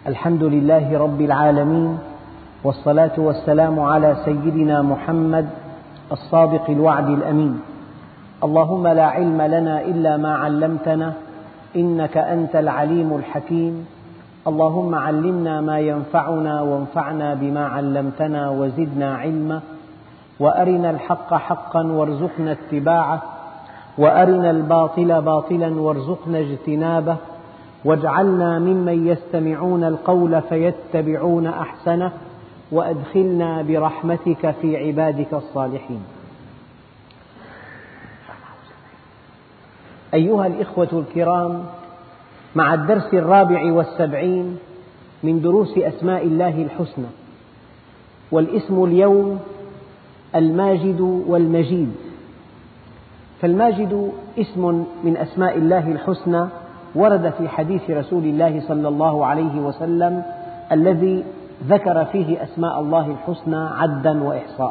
الحمد لله رب العالمين، والصلاة والسلام على سيدنا محمد الصادق الوعد الأمين. اللهم لا علم لنا إلا ما علمتنا إنك أنت العليم الحكيم. اللهم علمنا ما ينفعنا وانفعنا بما علمتنا وزدنا علما، وأرنا الحق حقا وارزقنا اتباعه، وأرنا الباطل باطلا وارزقنا اجتنابه، واجعلنا ممن يستمعون القول فيتبعون أحسنه، وأدخلنا برحمتك في عبادك الصالحين. أيها الإخوة الكرام، مع الدرس 74 من دروس أسماء الله الحسنى، والاسم اليوم الماجد والمجيد. فالماجد اسم من أسماء الله الحسنى ورد في حديث رسول الله صلى الله عليه وسلم الذي ذكر فيه أسماء الله الحسنى عدا وإحصاء.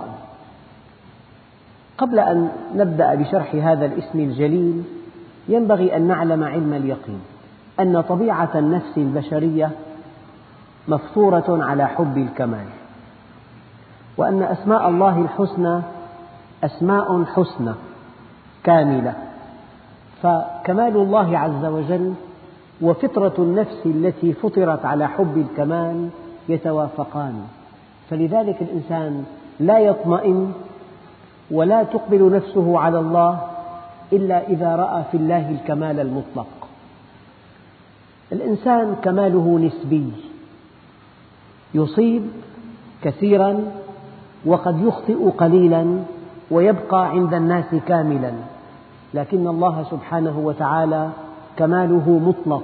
قبل أن نبدأ بشرح هذا الاسم الجليل ينبغي أن نعلم علم اليقين أن طبيعة النفس البشرية مفطورة على حب الكمال، وأن أسماء الله الحسنى أسماء حسنى كاملة، فكمال الله عز وجل وفطرة النفس التي فطرت على حب الكمال يتوافقان، فلذلك الإنسان لا يطمئن ولا تقبل نفسه على الله إلا إذا رأى في الله الكمال المطلق. الإنسان كماله نسبي، يصيب كثيرا وقد يخطئ قليلا ويبقى عند الناس كاملا، لكن الله سبحانه وتعالى كماله مطلق.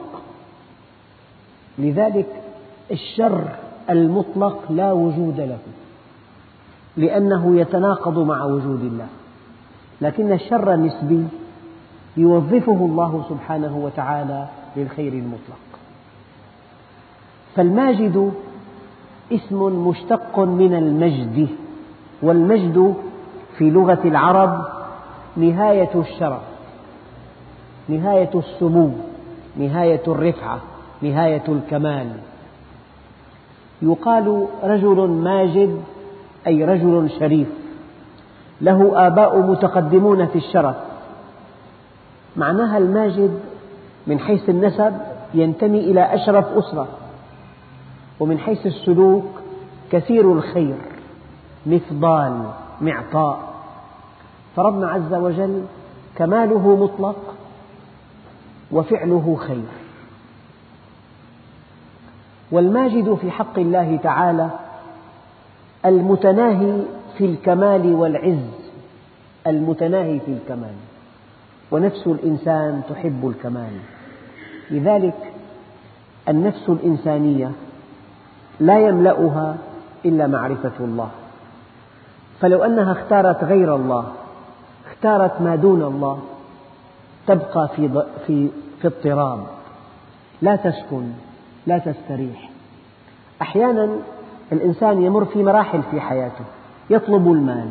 لذلك الشر المطلق لا وجود له، لأنه يتناقض مع وجود الله، لكن الشر النسبي يوظفه الله سبحانه وتعالى للخير المطلق. فالماجد اسم مشتق من المجد، والمجد في لغة العرب نهاية الشرف، نهاية السمو، نهاية الرفعة، نهاية الكمال. يقال رجل ماجد أي رجل شريف له آباء متقدمون في الشرف. معناها الماجد من حيث النسب ينتمي إلى أشرف أسرة، ومن حيث السلوك كثير الخير، مفضال، معطاء. فربنا عز وجل كماله مطلق وفعله خير. والماجد في حق الله تعالى المتناهي في الكمال والعز، المتناهي في الكمال، ونفس الإنسان تحب الكمال. لذلك النفس الإنسانية لا يملأها إلا معرفة الله، فلو أنها اختارت غير الله، اختارت ما دون الله، تبقى في اضطراب، لا تسكن، لا تستريح. أحيانا الإنسان يمر في مراحل في حياته، يطلب المال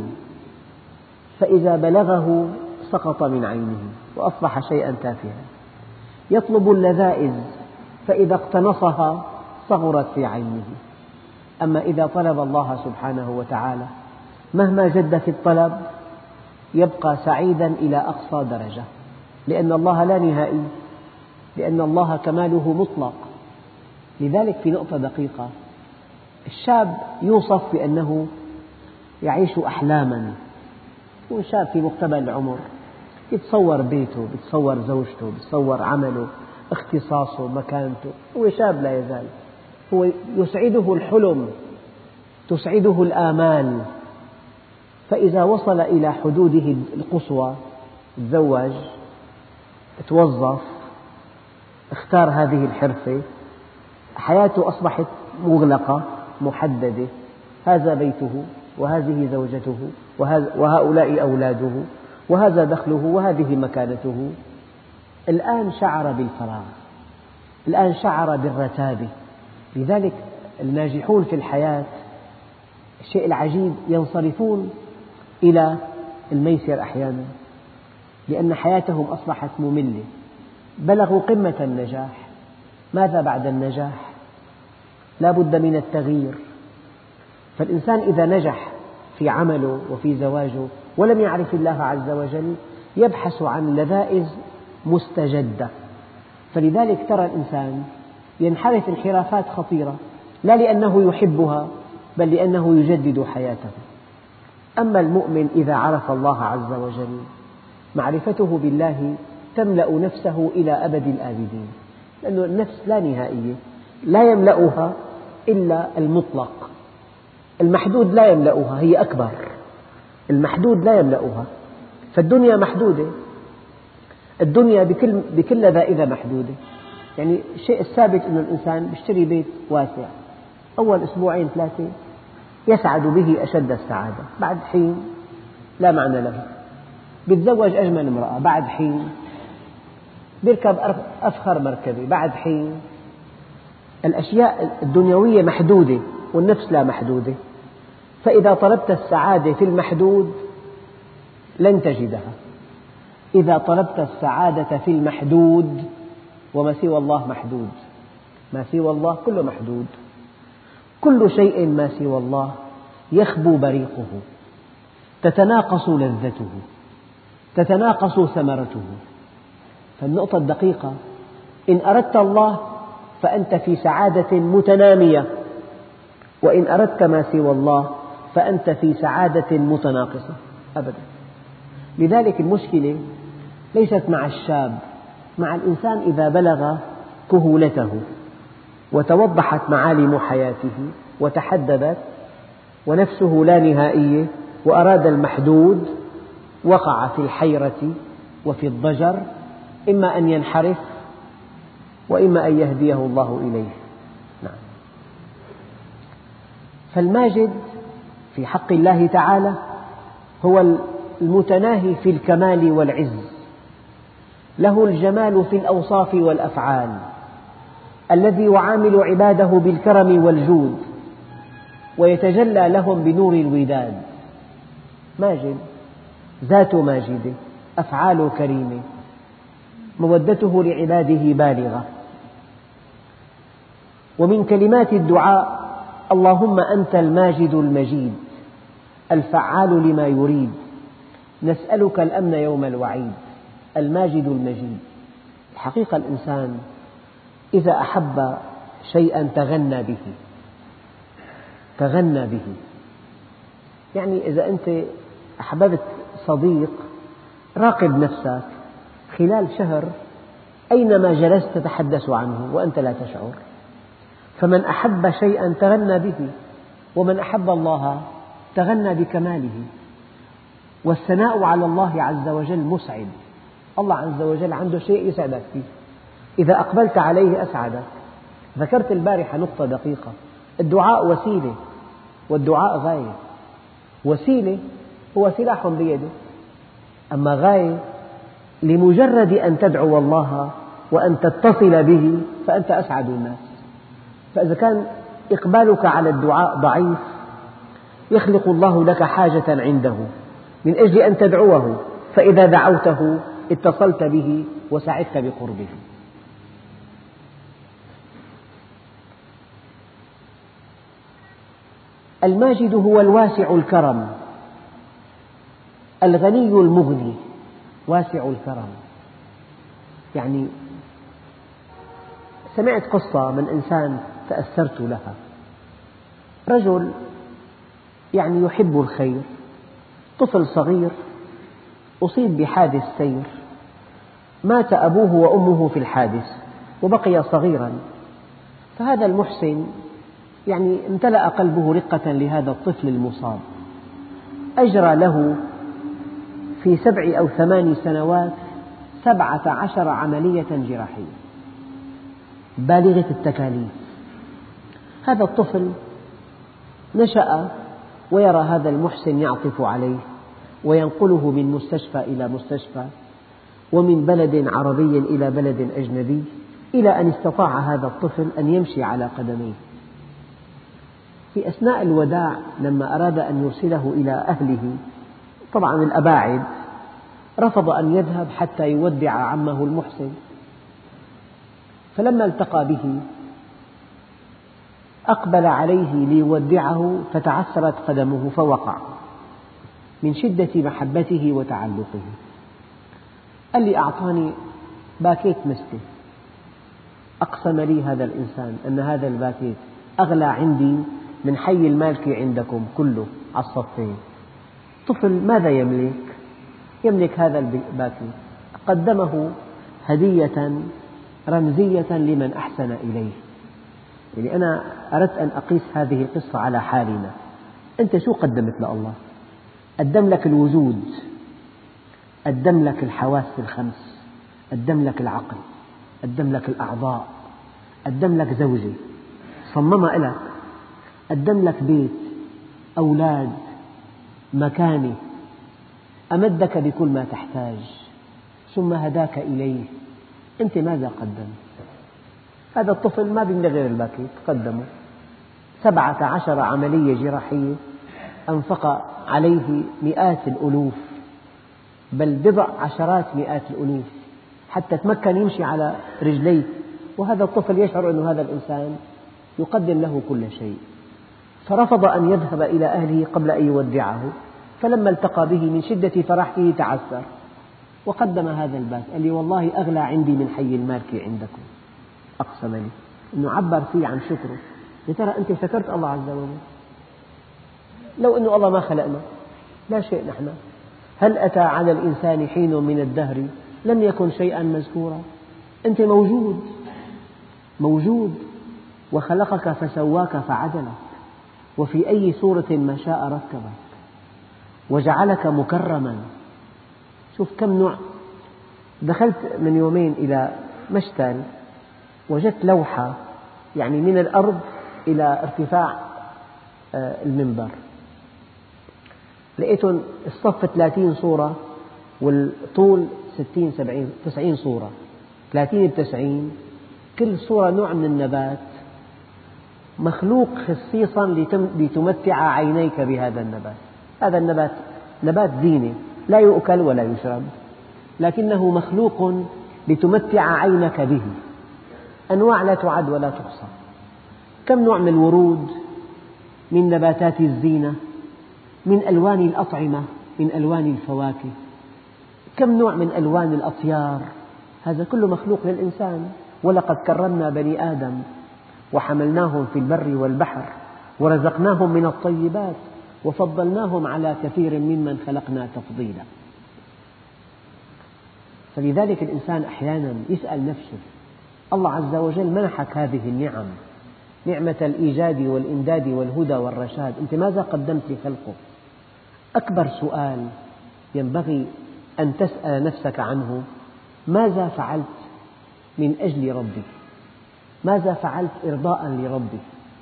فإذا بلغه سقط من عينه وأصبح شيئا تافها، يطلب اللذائذ فإذا اقتنصها صغرت في عينه. أما إذا طلب الله سبحانه وتعالى مهما جد في الطلب يبقى سعيدا إلى أقصى درجة، لأن الله لا نهائي، لأن الله كماله مطلق. لذلك في نقطة دقيقة، الشاب يوصف بأنه يعيش أحلاما، يكون شاب في مقتبل العمر، يتصور بيته، يتصور زوجته، يتصور عمله، اختصاصه، مكانته، هو شاب لا يزال، هو يسعده الحلم، تسعده الآمال. فإذا وصل إلى حدوده القصوى، تزوج، توظف، اختار هذه الحرفة، حياته أصبحت مغلقة محددة، هذا بيته وهذه زوجته وهؤلاء أولاده وهذا دخله وهذه مكانته. الآن شعر بالفراغ، الآن شعر بالرتابة. لذلك الناجحون في الحياة الشيء العجيب ينصرفون إلى الميسر أحيانا، لأن حياتهم أصبحت مملة، بلغوا قمة النجاح. ماذا بعد النجاح؟ لا بد من التغيير. فالإنسان إذا نجح في عمله وفي زواجه ولم يعرف الله عز وجل يبحث عن لذائذ مستجدة. فلذلك ترى الإنسان ينحرف انحرافات خطيرة، لا لأنه يحبها بل لأنه يجدد حياته. أما المؤمن إذا عرف الله عز وجل معرفته بالله تملأ نفسه إلى أبد الآبدين، لأن النفس لا نهائية، لا يملأها إلا المطلق، المحدود لا يملأها، هي أكبر، المحدود لا يملأها. فالدنيا محدودة، الدنيا بكل لذائذها محدودة. يعني الشيء الثابت أن الإنسان يشتري بيت واسع، أول أسبوعين 3 يسعد به أشد السعادة، بعد حين لا معنى له. يتزوج أجمل امرأة، بعد حين يركب أفخر مركبة، بعد حين. الأشياء الدنيوية محدودة والنفس لا محدودة. فإذا طلبت السعادة في المحدود لن تجدها. إذا طلبت السعادة في المحدود، وما سوى الله محدود، ما سوى الله كله محدود، كل شيء ما سوى الله يخبو بريقه، تتناقص لذته، تتناقص ثمرته. فالنقطة الدقيقة إن أردت الله فأنت في سعادة متنامية، وإن أردت ما سوى الله فأنت في سعادة متناقصة أبدا. لذلك المشكلة ليست مع الشاب، مع الإنسان إذا بلغ كهولته وتوضحت معالم حياته وتحددت ونفسه لا نهائية وأراد المحدود، وقع في الحيرة وفي الضجر، إما أن ينحرف وإما أن يهديه الله إليه. نعم. فالماجد في حق الله تعالى هو المتناهي في الكمال والعز، له الجمال في الأوصاف والأفعال، الذي يعامل عباده بالكرم والجود ويتجلى لهم بنور الوداد. ماجد، ذاته ماجدة، أفعاله كريمة، مودته لعباده بالغة. ومن كلمات الدعاء: اللهم أنت الماجد المجيد الفعال لما يريد، نسألك الأمن يوم الوعيد. الماجد المجيد. الحقيقة الإنسان إذا أحب شيئا تغنى به، تغنى به. يعني إذا أنت أحببت صديق، راقب نفسك خلال شهر أينما جلست تتحدث عنه وأنت لا تشعر. فمن أحب شيئا تغنى به، ومن أحب الله تغنى بكماله. والثناء على الله عز وجل مسعد. الله عز وجل عنده شيء يسعدك فيه، إذا أقبلت عليه أسعدك. ذكرت البارحة نقطة دقيقة: الدعاء وسيلة والدعاء غاية. وسيلة هو سلاح بيده، أما غاية لمجرد أن تدعو الله وأن تتصل به فأنت أسعد الناس. فإذا كان إقبالك على الدعاء ضعيف يخلق الله لك حاجة عنده من أجل أن تدعوه، فإذا دعوته اتصلت به وسعدت بقربه. الماجد هو الواسع الكرم، الغني المغني، واسع الكرم. يعني سمعت قصة من إنسان تأثرت لها. رجل يعني يحب الخير، طفل صغير أصيب بحادث سير، مات أبوه وأمه في الحادث وبقي صغيرا. فهذا المحسن يعني امتلأ قلبه رقة لهذا الطفل المصاب، أجرى له في 7 أو 8 سنوات 17 عملية جراحية بالغة التكاليف. هذا الطفل نشأ ويرى هذا المحسن يعطف عليه وينقله من مستشفى إلى مستشفى، ومن بلد عربي إلى بلد أجنبي، إلى أن استطاع هذا الطفل أن يمشي على قدميه. في أثناء الوداع لما أراد أن يرسله إلى أهله، طبعا الأباعد، رفض أن يذهب حتى يودع عمه المحسن. فلما التقى به أقبل عليه ليودعه فتعثرت قدمه فوقع من شدة محبته وتعلقه. قال لي أعطاني باكيت مسكة، أقسم لي هذا الإنسان أن هذا الباكيت أغلى عندي من حي المالكي عندكم كله على الصفين. طفل ماذا يملك؟ يملك هذا الباكيت، قدمه هدية رمزية لمن أحسن إليه. يعني أنا أردت أن أقيس هذه القصة على حالنا. أنت شو قدمت لله؟ قدم لك الوجود، قدم لك الحواس الخمس، قدم لك العقل، قدم لك الأعضاء، قدم لك زوجة صممها لك، قدم لك بيت، أولاد، مكانة، أمدك بكل ما تحتاج، ثم هداك إليه. أنت ماذا قدمت؟ هذا الطفل ما بيملك غير الباكيت، قدمه 17 عملية جراحية أنفق عليه مئات الألوف، بل بضع عشرات مئات الألوف حتى تمكن يمشي على رجليه، وهذا الطفل يشعر أن هذا الإنسان يقدم له كل شيء، فرفض أن يذهب إلى أهله قبل أن يودعه، فلما التقى به من شدة فرحه تعثر وقدم هذا الباك. قال لي والله أغلى عندي من حي المالكي عندكم، أقسم لي أنه عبر فيه عن شكره. يا ترى أنت شكرت الله عز وجل؟ لو أن الله ما خلقنا لا شيء نحن. هل أتى على الإنسان حين من الدهر لم يكن شيئا مذكورا؟ أنت موجود وخلقك فسواك فعدلك، وفي أي صورة ما شاء ركبك، وجعلك مكرما. شوف كم نوع. دخلت من يومين إلى مشتل وجدت لوحة يعني من الأرض إلى ارتفاع المنبر، لقيتهم الصف 30 صورة والطول 90 صورة، 30 ب90، كل صورة نوع من النبات مخلوق خصيصا لتمتع عينيك بهذا النبات. هذا النبات نبات زينة لا يؤكل ولا يشرب، لكنه مخلوق لتمتع عينك به. أنواع لا تعد ولا تحصى. كم نوع من الورود، من نباتات الزينة، من ألوان الأطعمة، من ألوان الفواكه، كم نوع من ألوان الأطيار. هذا كله مخلوق للإنسان. ولقد كرمنا بني آدم وحملناهم في البر والبحر ورزقناهم من الطيبات وفضلناهم على كثير ممن خلقنا تفضيلا. فلذلك الإنسان أحيانا يسأل نفسه: الله عز وجل منحك هذه النعم، نعمة الإيجاد والإمداد والهدى والرشاد، أنت ماذا قدمت لخلقه؟ أكبر سؤال ينبغي أن تسأل نفسك عنه: ماذا فعلت من أجل ربي؟ ماذا فعلت إرضاء لربي؟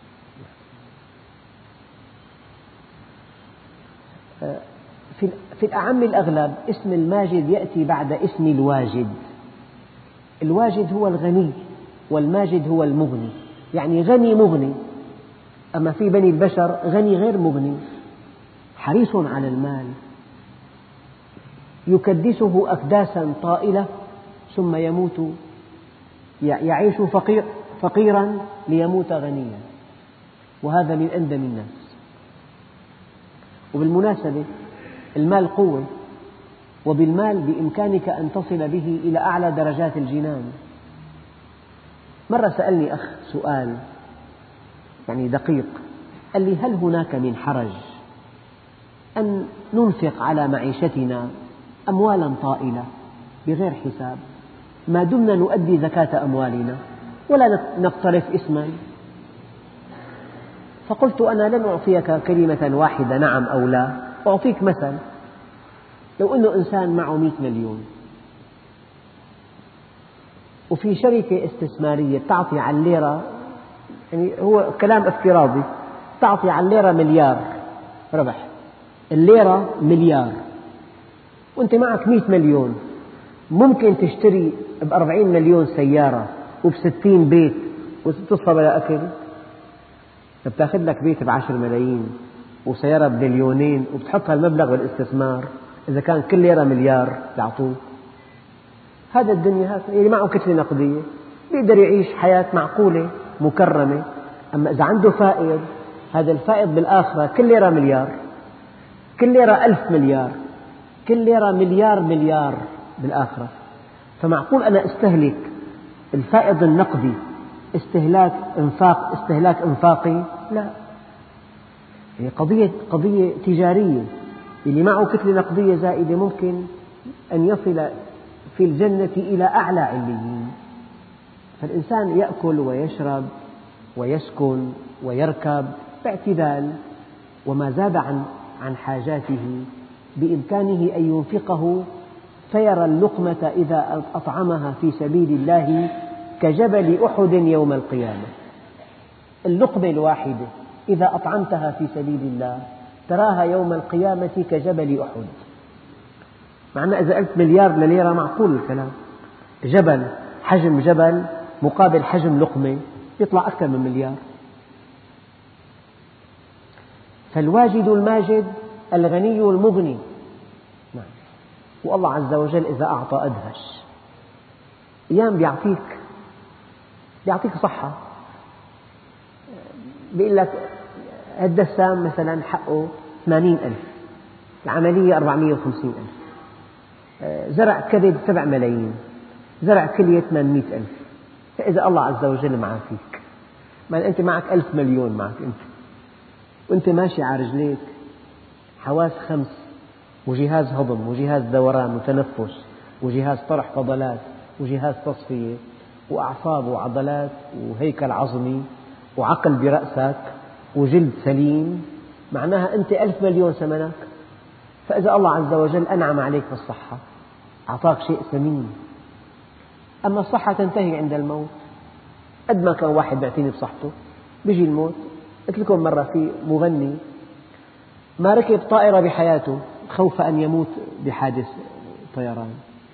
في الأعم الأغلب اسم الماجد يأتي بعد اسم الواجد. الواجد هو الغني والماجد هو المغني، يعني غني مغني. أما في بني البشر غني غير مغني، حريص على المال، يكدسه أكداسا طائلة ثم يموت، يعيش فقيرا ليموت غنيا، وهذا من أندم الناس. وبالمناسبة المال قوة، وبالمال بإمكانك أن تصل به إلى أعلى درجات الجنان. مرة سألني أخ سؤال يعني دقيق، قال لي: هل هناك من حرج أن ننفق على معيشتنا أموالا طائلة بغير حساب ما دمنا نؤدي زكاة أموالنا ولا نقترف إثما؟ فقلت: أنا لن أعطيك كلمة واحدة نعم أو لا، أعطيك مثل. لو أن إنسان معه 100 مليون وفي شركة استثمارية تعطي على الليرة، يعني هو كلام افتراضي، تعطي على الليرة مليار ربح، الليرة مليار، وأنت معك 100 مليون، ممكن تشتري ب40 مليون سيارة وب60 بيت وتصفى بلا أكل؟ بتاخذ لك بيت ب10 ملايين وسيارة بمليونين وبتحط هالمبلغ بالاستثمار، إذا كان كل ليرة مليار يعطوه. هذا الدنيا هكذا، اللي معه كتلة نقدية بيقدر يعيش حياة معقولة مكرمة، أما إذا عنده فائض، هذا الفائض بالآخرة كل ليرة مليار، كل ليرة 1000 مليار، كل ليرة مليار مليار بالآخرة. فمعقول أنا أستهلك الفائض النقدي استهلاك إنفاقي؟ لا، هي قضية تجارية. اللي معه كتلة نقدية زائدة ممكن أن يصل في الجنة إلى أعلى عليين. فالإنسان يأكل ويشرب ويسكن ويركب باعتدال، وما زاد عن حاجاته بإمكانه أن ينفقه، فيرى اللقمة إذا أطعمها في سبيل الله كجبل أحد يوم القيامة. اللقمة الواحدة إذا أطعمتها في سبيل الله تراها يوم القيامة كجبل أحد. معنى إذا قلت مليار لليرة معقول الكلام، جبل، حجم جبل مقابل حجم لقمة يطلع أكثر من مليار. فالواجد الماجد الغني المغني. نعم. والله عز وجل إذا أعطى أدهش. أيام بيعطيك صحة، بيقول لك الدسام مثلا حقه 80,000، العملية 450,000، زرع كبد 7 ملايين، زرع كلية 800,000. فإذا الله عز وجل معافيك، ما أنت معك 1000 مليون معك أنت، وأنت ماشي على رجليك، حواس 5 وجهاز هضم وجهاز دوران وتنفس وجهاز طرح فضلات وجهاز تصفية وأعصاب وعضلات وهيكل عظمي وعقل برأسك وجلد سليم، معناها أنت 1000 مليون ثمنك. فإذا الله عز وجل أنعم عليك بالصحة أعطاك شيء ثمين. أما الصحة تنتهي عند الموت. قد ما كان واحد بيعتني بصحته بيجي الموت. قلت لكم مرة في مغني ما ركب طائرة بحياته خوف أن يموت بحادث طيران،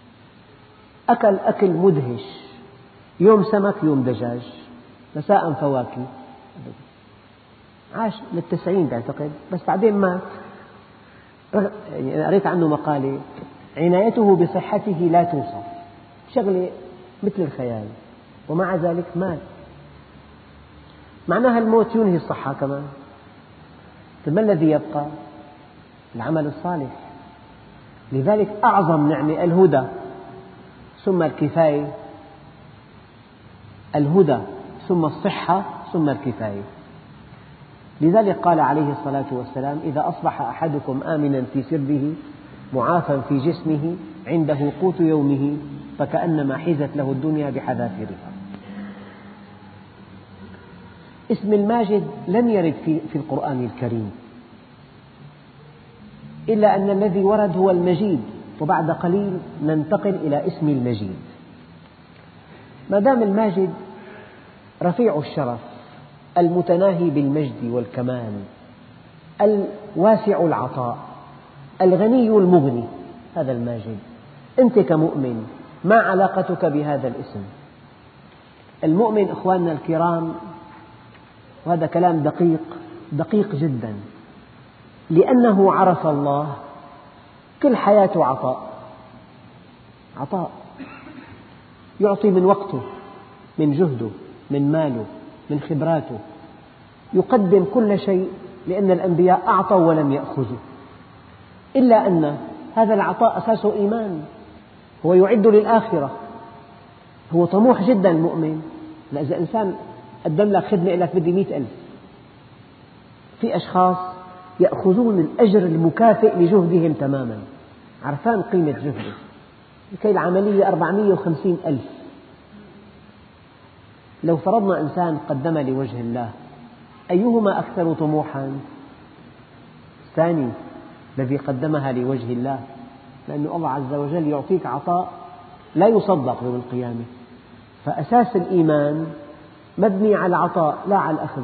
أكل مدهش، يوم سمك يوم دجاج، مساء فواكه، عاش لل90 بعتقد، بس بعدين مات. يعني أنا قريت عنه مقالة عنايته بصحته لا توصف، شغلة مثل الخيال، ومع ذلك مات. معناها الموت ينهي الصحة كمان. ما الذي يبقى؟ العمل الصالح. لذلك أعظم نعمة الهدى ثم الكفاية، الهدى ثم الصحة ثم الكفاية. لذلك قال عليه الصلاة والسلام: إذا أصبح أحدكم آمنا في سربه معافى في جسمه عنده قوت يومه فكأنما حيزت له الدنيا بحذافيرها. اسم الماجد لم يرد في القرآن الكريم، إلا أن الذي ورد هو المجيد، وبعد قليل ننتقل إلى اسم المجيد. ما دام الماجد رفيع الشرف المتناهي بالمجد والكمال الواسع العطاء الغني المغني، هذا الماجد. أنت كمؤمن ما علاقتك بهذا الاسم؟ المؤمن إخواننا الكرام، وهذا كلام دقيق جدا، لأنه عرف الله كل حياته عطاء، يعطي من وقته، من جهده، من ماله، من خبراته، يقدم كل شيء، لأن الأنبياء أعطوا ولم يأخذوا. إلا أن هذا العطاء أساسه إيمان، هو يعد للآخرة، هو طموح جدا المؤمن. إذا إنسان قدم لك خدمة يقول لك بدي 100,000، في أشخاص يأخذون الأجر المكافئ لجهدهم تماما، عرفان قيمة جهده، لكي العملية 450,000. لو فرضنا إنسان قدم لوجه الله، أيهما أكثر طموحا؟ الثاني الذي قدمها لوجه الله، لأن الله عز وجل يعطيك عطاء لا يصدق يوم القيامة. فأساس الإيمان مبني على العطاء لا على الأخذ.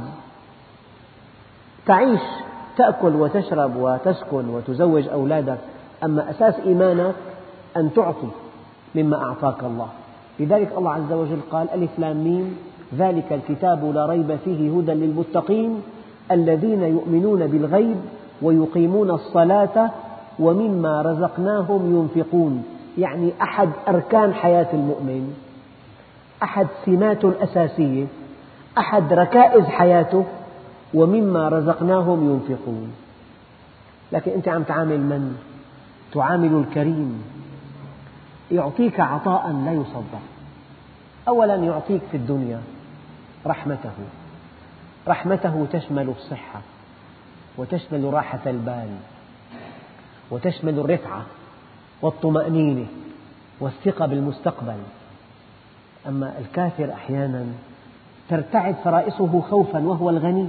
تعيش، تأكل وتشرب وتسكن وتزوج أولادك، أما أساس إيمانك أن تعطي مما أعطاك الله. لذلك الله عز وجل قال: ألف لام ميم ذلك الكتاب لا ريب فيه هدى للمتقين الذين يؤمنون بالغيب ويقيمون الصلاة ومما رزقناهم ينفقون. يعني أحد أركان حياة المؤمن، أحد سماته الأساسية أحد ركائز حياته ومما رزقناهم ينفقون. لكن أنت عم تعامل من؟ تعامل الكريم، يعطيك عطاء لا يصدق. أولا يعطيك في الدنيا رحمته، رحمته تشمل الصحة وتشمل راحة البال وتشمل الرفعة والطمأنينة والثقة بالمستقبل. أما الكافر أحيانا ترتعد فرائصه خوفا وهو الغني.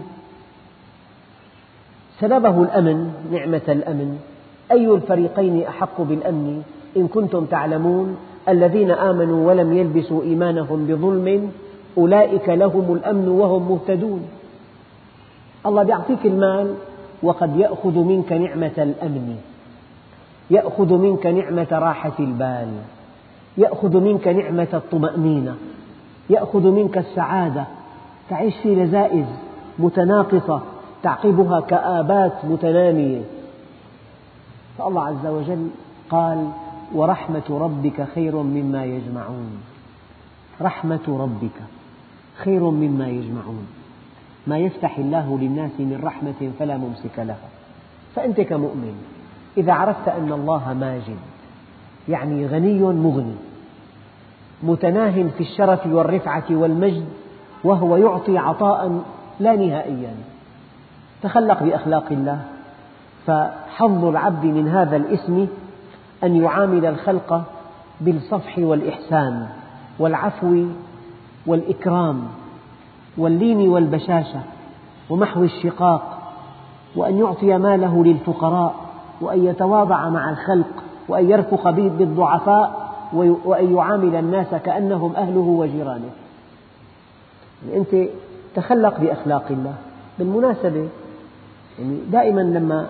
سلبه الأمن، نعمة الأمن. أي الفريقين أحق بالأمن إن كنتم تعلمون الذين آمنوا ولم يلبسوا إيمانهم بظلم أولئك لهم الأمن وهم مهتدون. الله يعطيك المال وقد يأخذ منك نعمة الأمن، يأخذ منك نعمة راحة البال، يأخذ منك نعمة الطمأنينة، يأخذ منك السعادة، تعيش في لذائذ متناقصة تعقبها كآبات متنامية. فالله عز وجل قال: ورحمة ربك خير مما يجمعون. رحمة ربك خير مما يجمعون. ما يفتح الله للناس من رحمة فلا ممسك لها. فأنت كمؤمن إذا عرفت أن الله ماجد، يعني غني مغني، متناهٍ في الشرف والرفعة والمجد، وهو يعطي عطاء لا نهائيا، تخلق بأخلاق الله. فحظ العبد من هذا الاسم أن يعامل الخلق بالصفح والإحسان والعفو والإكرام واللين والبشاشة ومحو الشقاق، وأن يعطي ماله للفقراء، وأن يتواضع مع الخلق، وأن يرفق بالضعفاء، وأن يعامل الناس كأنهم أهله وجيرانه. يعني أنت تخلق بأخلاق الله. بالمناسبة يعني دائما لما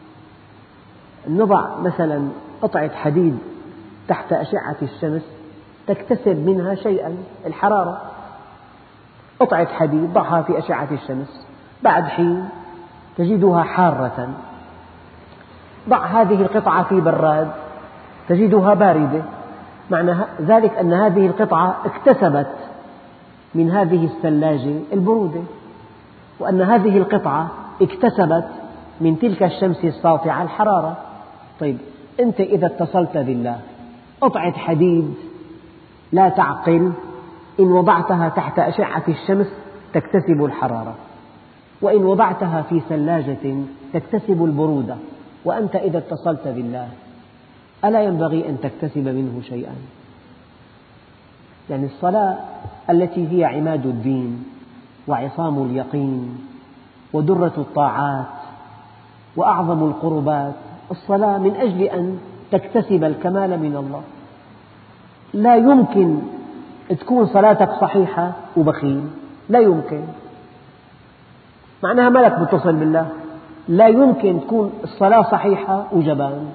نضع مثلا قطعة حديد تحت أشعة الشمس تكتسب منها شيئا، الحرارة. قطعة حديد ضعها في أشعة الشمس، بعد حين تجدها حارة. ضع هذه القطعة في براد تجدها باردة. معنى ذلك أن هذه القطعة اكتسبت من هذه الثلاجة البرودة، وأن هذه القطعة اكتسبت من تلك الشمس الساطعة الحرارة. طيب أنت إذا اتصلت بالله، قطعة حديد لا تعقل، إن وضعتها تحت أشعة الشمس تكتسب الحرارة، وإن وضعتها في ثلاجة تكتسب البرودة. وأنت إذا اتصلت بالله ألا ينبغي أن تكتسب منه شيئا؟ يعني الصلاة التي هي عماد الدين وعصام اليقين ودرة الطاعات وأعظم القربات، الصلاة من أجل أن تكتسب الكمال من الله. لا يمكن تكون صلاتك صحيحة وبخيل، لا يمكن، معناها مالك متصل بالله. لا يمكن تكون الصلاة صحيحة وجبان،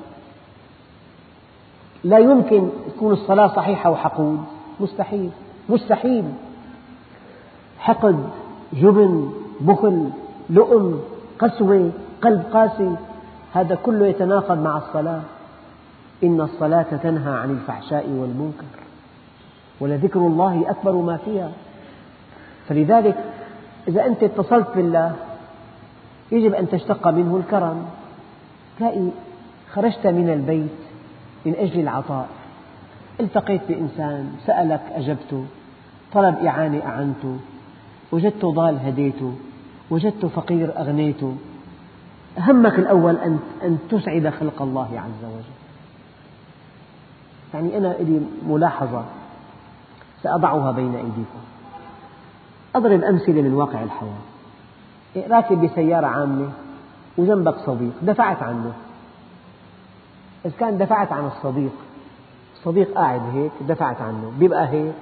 لا يمكن تكون الصلاة صحيحة وحقود، مستحيل مستحيل. حقد، جبن، بخل، لؤم، قسوة، قلب قاسي، هذا كله يتناقض مع الصلاة. إن الصلاة تنهى عن الفحشاء والمنكر ولذكر الله أكبر ما فيها. فلذلك إذا أنت اتصلت بالله يجب أن تشتق منه الكرم. تلاقي خرجت من البيت من أجل العطاء، التقيت بإنسان سألك أجبته، طلب إعانة أعنته، وجدته ضال هديته، وجدته فقير أغنيته. همك الأول أن تسعد خلق الله عز وجل. يعني أنا لي ملاحظة سأضعها بين أيديكم. أضرب أمثلة من واقع الحياة. راكب بسيارة عامة وجنبك صديق دفعت عنه. إذا كان دفعت عن الصديق، الصديق قاعد هيك دفعت عنه، بيبقى هيك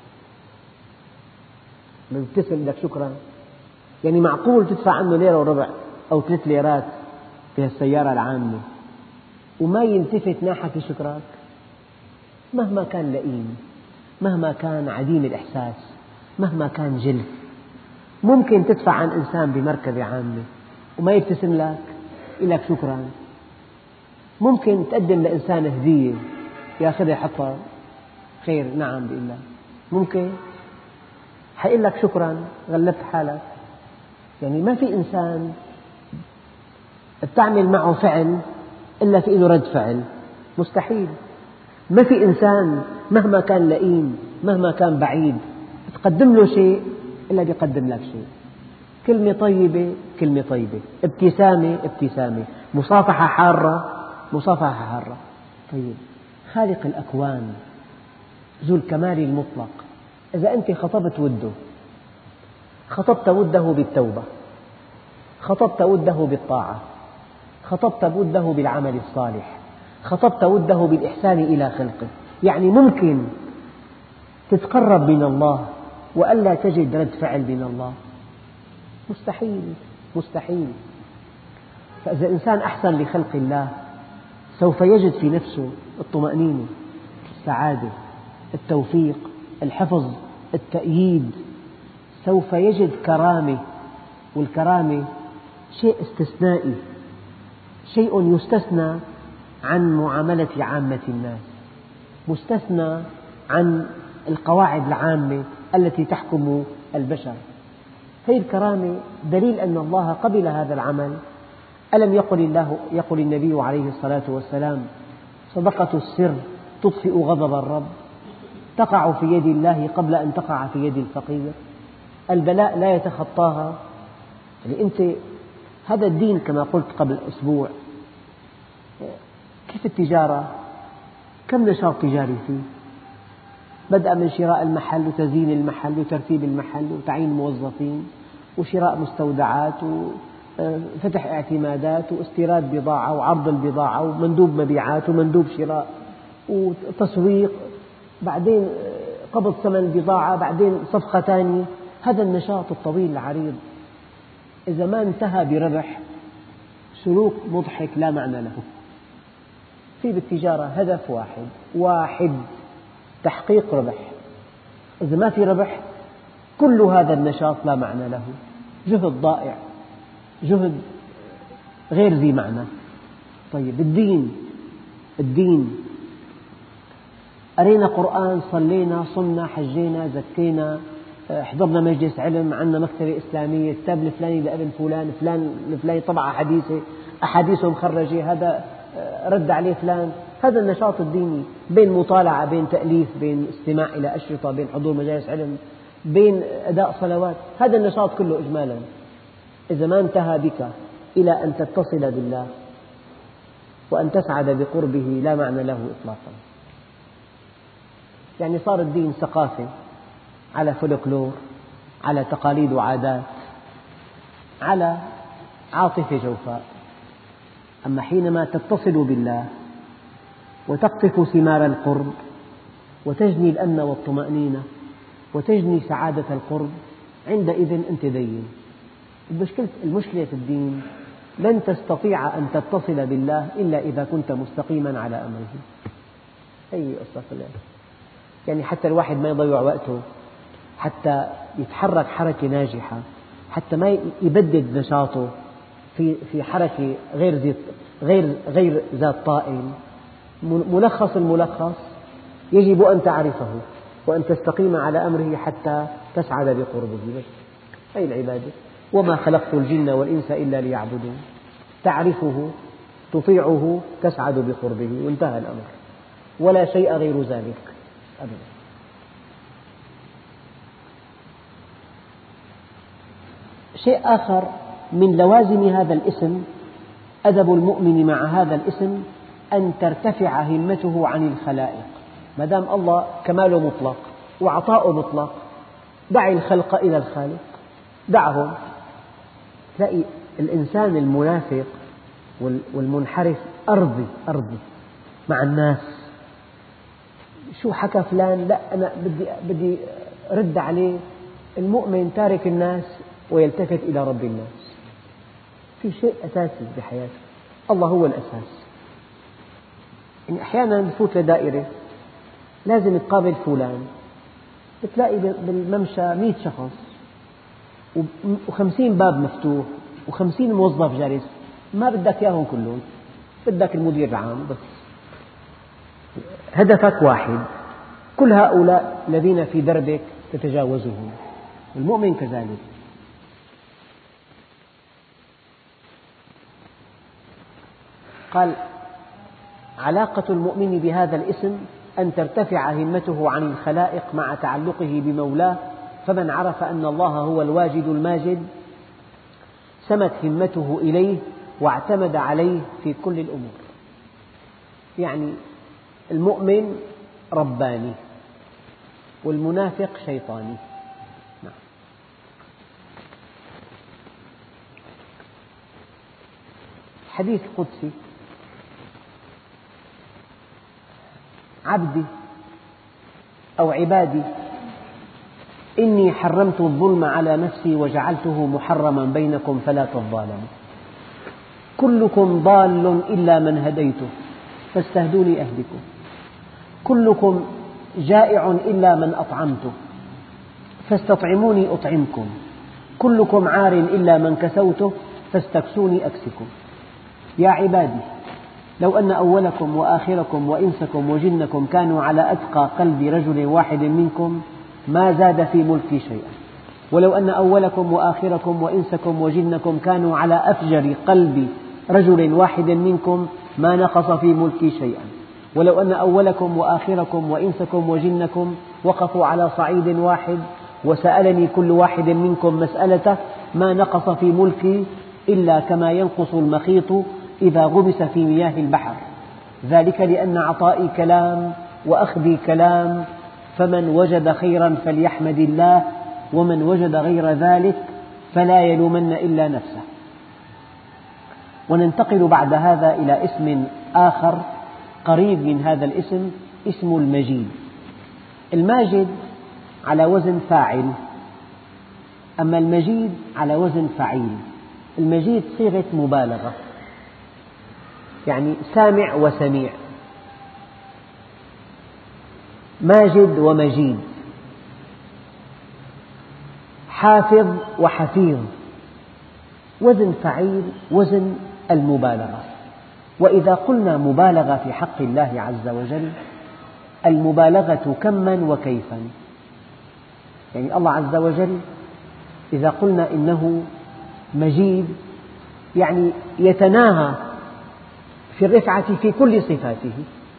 بيبتسم لك شكرا. يعني معقول تدفع عنه ليرة وربع أو 3 ليرات في السيارة العامة وما يلتفت ناحية شكرك؟ مهما كان لئيم، مهما كان عديم الإحساس، مهما كان جلف. ممكن تدفع عن إنسان بمركبة عامة وما يبتسم لك يقول لك شكرا. ممكن تقدم لإنسان هدية، ياخذها يحطها، خير نعم بإله. ممكن حيقول لك شكرا غلبت حالك. يعني ما في إنسان بتعمل معه فعل إلا في له رد فعل، مستحيل. ما في إنسان مهما كان لئيم مهما كان بعيد تقدم له شيء إلا بيقدم لك شيء. كلمة طيبة كلمة طيبة، ابتسامة ابتسامة، مصافحة حارة مصافحة حارة. طيب، خالق الأكوان ذو الكمال المطلق، إذا أنت خطبت وده، خطبت وده بالتوبة، خطبت وده بالطاعة، خطبت وده بالعمل الصالح، خطبت وده بالإحسان إلى خلقه، يعني ممكن تتقرب من الله وألا تجد رد فعل من الله؟ مستحيل مستحيل. فإذا الإنسان أحسن لخلق الله سوف يجد في نفسه الطمأنينة، السعادة، التوفيق، الحفظ، التأييد، سوف يجد كرامة، والكرامة شيء استثنائي، شيء يستثنى عن معاملة عامة الناس، مستثنى عن القواعد العامة التي تحكم البشر. هذه الكرامة دليل أن الله قبل هذا العمل. ألم يقل النبي عليه الصلاة والسلام: صدقة السر تطفئ غضب الرب، تقع في يد الله قبل أن تقع في يد الفقير. البلاء لا يتخطاها. يعني أنت هذا الدين كما قلت قبل أسبوع، كيف التجارة؟ كم نشاط تجاري فيه، بدءا من شراء المحل وتزيين المحل وترتيب المحل وتعيين موظفين وشراء مستودعات وفتح اعتمادات واستيراد بضاعة وعرض البضاعة ومندوب مبيعات ومندوب شراء وتسويق، بعدين قبض ثمن البضاعة، بعدين صفقة ثانية. هذا النشاط الطويل العريض إذا ما انتهى بربح سلوك مضحك لا معنى له. في بالتجارة هدف واحد، تحقيق ربح. إذا ما في ربح كل هذا النشاط لا معنى له، جهد ضائع، جهد غير ذي معنى. طيب الدين قرينا قرآن، صلينا، صمنا، حجينا، زكينا، حضرنا مجلس علم، عندنا مكتبة إسلامية، كتاب الفلاني لابن فلان، فلان الفلاني طبعة حديثة، أحاديث مخرجة، هذا رد عليه فلان. هذا النشاط الديني، بين مطالعة، بين تأليف، بين استماع إلى أشرطة، بين حضور مجالس علم، بين أداء صلوات. هذا النشاط كله إجمالا إذا ما انتهى بك إلى أن تتصل بالله وأن تسعد بقربه لا معنى له إطلاقا. يعني صار الدين ثقافة على فولكلور، على تقاليد وعادات، على عاطفة جوفاء. أما حينما تتصل بالله وتقطف ثمار القرب وتجني الأمن والطمأنينة وتجني سعادة القرب، عندئذ أنت دين. المشكلة في الدين لن تستطيع أن تتصل بالله إلا إذا كنت مستقيما على أمره. أي قصة الله. يعني حتى الواحد ما يضيع وقته، حتى يتحرك حركة ناجحة، حتى ما يبدد نشاطه في حركة غير ذات طائل. ملخص الملخص يجب أن تعرفه وأن تستقيم على أمره حتى تسعد بقربه. بس أي العبادة. وما خلقت الجن والإنس إلا ليعبدون. تعرفه، تطيعه، تسعد بقربه، وانتهى الأمر، ولا شيء غير ذلك أبدا. شيء آخر من لوازم هذا الاسم، أدب المؤمن مع هذا الاسم أن ترتفع همته عن الخلائق. ما دام الله كماله مطلق وعطاؤه مطلق، دع الخلق إلى الخالق، دعهم. تلاقي الإنسان المنافق والمنحرف أرضي مع الناس. شو حكى فلان؟ لا أنا بدي رد عليه. المؤمن تارك الناس ويلتفت إلى رب الناس. في شيء أساسي بحياته، الله هو الأساس. يعني أحيانا تفوت لدائرة لازم تقابل فلان، بتلاقي بالممشى 100 شخص و50 باب مفتوح و50 موظف جالس، ما بدك إياهم كلهم، بدك المدير العام بس. هدفك واحد، كل هؤلاء الذين في دربك تتجاوزهم. المؤمن كذلك. قال: علاقة المؤمن بهذا الاسم أن ترتفع همته عن الخلائق مع تعلقه بمولاه، فمن عرف أن الله هو الواجد الماجد سمت همته إليه واعتمد عليه في كل الأمور. يعني المؤمن رباني والمنافق شيطاني. حديث قدسي: عبدي أو عبادي إني حرمت الظلم على نفسي وجعلته محرما بينكم فلا تظالموا، كلكم ضال إلا من هديته فاستهدوني أهدكم، كلكم جائع إلا من أطعمته فاستطعموني أطعمكم، كلكم عار إلا من كسوته فاستكسوني أكسكم. يا عبادي لو أن أولكم وآخركم وإنسكم وجنكم كانوا على أتقى قلب رجل واحد منكم ما زاد في ملكي شيئا، ولو أن أولكم وآخركم وإنسكم وجنكم كانوا على أفجر قلب رجل واحد منكم ما نقص في ملكي شيئا، ولو أن أولكم وآخركم وإنسكم وجنكم وقفوا على صعيد واحد وسألني كل واحد منكم مسألته ما نقص في ملكي إلا كما ينقص المخيط إذا غمس في مياه البحر، ذلك لأن عطائي كلام وأخذي كلام، فمن وجد خيرا فليحمد الله ومن وجد غير ذلك فلا يلومن إلا نفسه. وننتقل بعد هذا إلى اسم آخر قريب من هذا الاسم، اسم المجيد. الماجد على وزن فاعل، أما المجيد على وزن فعيل. المجيد صيغة مبالغة، يعني سامع وسميع، ماجد ومجيد، حافظ وحفيظ. وزن فعيل وزن المبالغة. وإذا قلنا مبالغة في حق الله عز وجل، المبالغة كما وكيفا. يعني الله عز وجل إذا قلنا إنه مجيد يعني يتناهى في الرفعة في كل صفاته،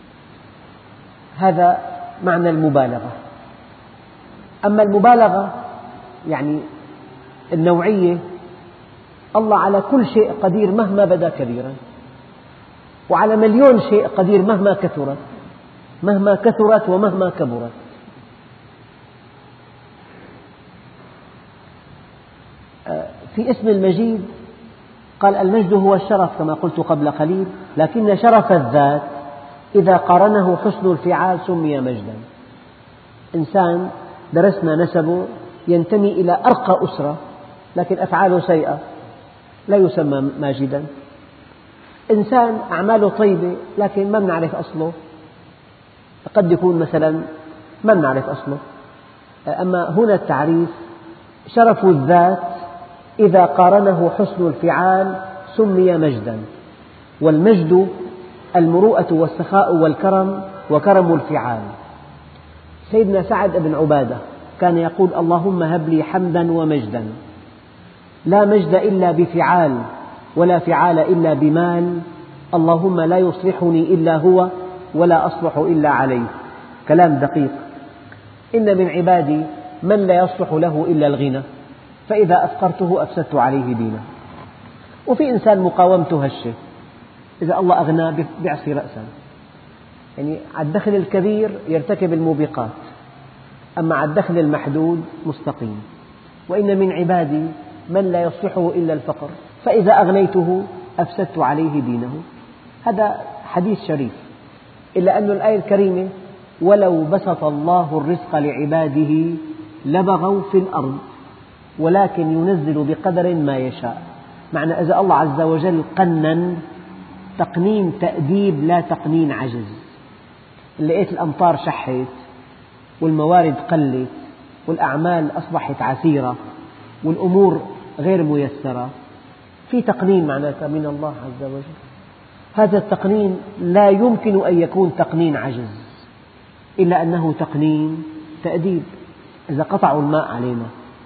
هذا معنى المبالغة. أما المبالغة يعني النوعية، الله على كل شيء قدير مهما بدا كبيرا، وعلى مليون شيء قدير مهما كثرت ومهما كبرت. في اسم المجيد قال: المجد هو الشرف كما قلت قبل قليل، لكن شرف الذات إذا قارنه حسن الفعال سمي مجدا. إنسان درسنا نسبه ينتمي إلى أرقى أسرة لكن أفعاله سيئة لا يسمى ماجدا. إنسان أعماله طيبة لكن ما نعرف أصله، قد يكون مثلا ما نعرف أصله. أما هنا التعريف: شرف الذات إذا قارنه حسن الفعال سمي مجدا. والمجد المروءة والسخاء والكرم وكرم الفعال. سيدنا سعد بن عبادة كان يقول: اللهم هب لي حمدا ومجدا، لا مجد إلا بفعال ولا فعال إلا بمال، اللهم لا يصلحني إلا هو ولا أصلح إلا عليه. كلام دقيق. إن من عبادي من لا يصلح له إلا الغنى، فإذا أفقرته أفسدت عليه دينه. وفي إنسان مقاومته هشة، إذا الله أغناه بيعصي رأسا، يعني على الدخل الكبير يرتكب الموبقات، أما على الدخل المحدود مستقيم. وإن من عبادي من لا يصلحه إلا الفقر، فإذا أغنيته أفسدت عليه دينه. هذا حديث شريف، إلا أن الآية الكريمة: ولو بسط الله الرزق لعباده لبغوا في الأرض ولكن ينزل بقدر ما يشاء. معنى إذا الله عز وجل قنن تقنين تأديب لا تقنين عجز. لقيت الأمطار شحت والموارد قلت والأعمال أصبحت عسيرة والأمور غير ميسرة، في تقنين معناته من الله عز وجل. هذا التقنين لا يمكن أن يكون تقنين عجز، إلا أنه تقنين تأديب. إذا قطعوا الماء علينا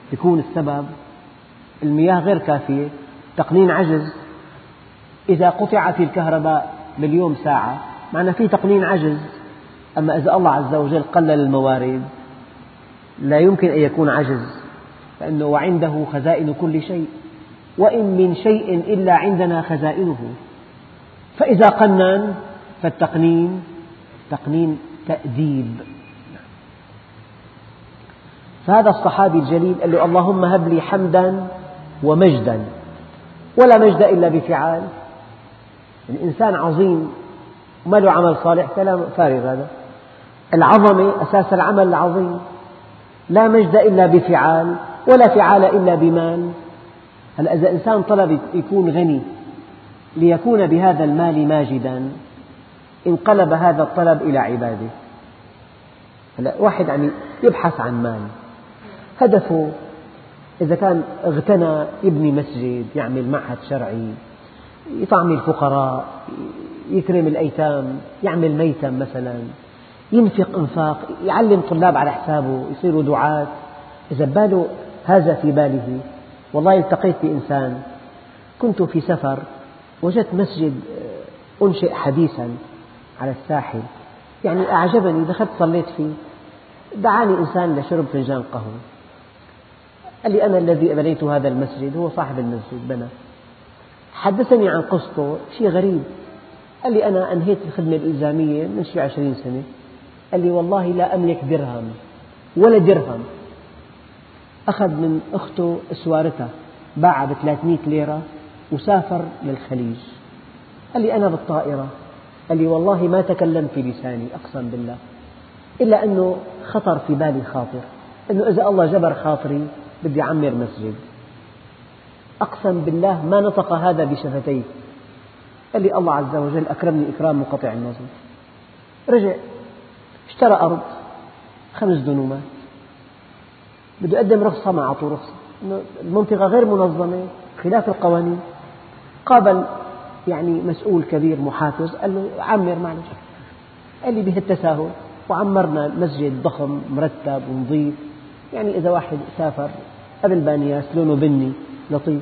يكون السبب المياه غير كافية، تقنين عجز. إذا قطعت الكهرباء باليوم ساعة معنى في تقنين عجز. أما إذا الله عز وجل قلل الموارد لا يمكن أن يكون عجز، لأنه وعنده خزائن كل شيء، وإن من شيء إلا عندنا خزائنه. فإذا قنن فالتقنين تقنين تأديب. فهذا الصحابي الجليل قال له اللهم هب لي حمدا ومجدا، ولا مجد إلا بفعال. الإنسان عظيم وما له عمل صالح، كلام فارغ هذا. العظمة أساس العمل العظيم. لا مجد إلا بفعال، ولا فعال إلا بمال. هلأ إذا إنسان طلب يكون غني ليكون بهذا المال ماجدا، انقلب هذا الطلب إلى عبادة. هلأ واحد يعني يبحث عن مال، هدفه إذا كان اغتنى يبني مسجد، يعمل معهد شرعي، يطعم الفقراء، يكرم الأيتام، يعمل ميتم مثلا، ينفق إنفاق، يعلم طلاب على حسابه، يصيروا دعاة. إذا باله هذا في باله. والله التقيت بإنسان، كنت في سفر وجدت مسجد أنشئ حديثا على الساحل، يعني أعجبني، دخلت صليت فيه. دعاني إنسان لشرب فنجان قهوة، قال لي أنا الذي بنيت هذا المسجد. هو صاحب المسجد بنى. حدثني عن قصته، شيء غريب. قال لي أنا أنهيت الخدمة الإلزامية من شيء 20 سنة. قال لي والله لا أملك درهم ولا درهم. أخذ من أخته أسوارتها باعها ب300 ليرة وسافر للخليج. قال لي أنا بالطائرة، قال لي والله ما تكلمت بلساني أقسم بالله، إلا أنه خطر في بالي خاطر أنه إذا الله جبر خاطري بدي أعمر مسجد. أقسم بالله ما نطق هذا بشفتيه. قال لي الله عز وجل أكرمني إكرام منقطع النظر. رجع اشترى أرض 5 دنومات، بده يقدم رخصة، ما أعطوه رخصة، المنطقة غير منظمة خلاف القوانين. قابل يعني مسؤول كبير محافظ، قال له عمر معلش. قال لي بهالتساهل، وعمرنا مسجد ضخم مرتب ونظيف. يعني إذا واحد سافر قبل بانياس لونه بني لطيف.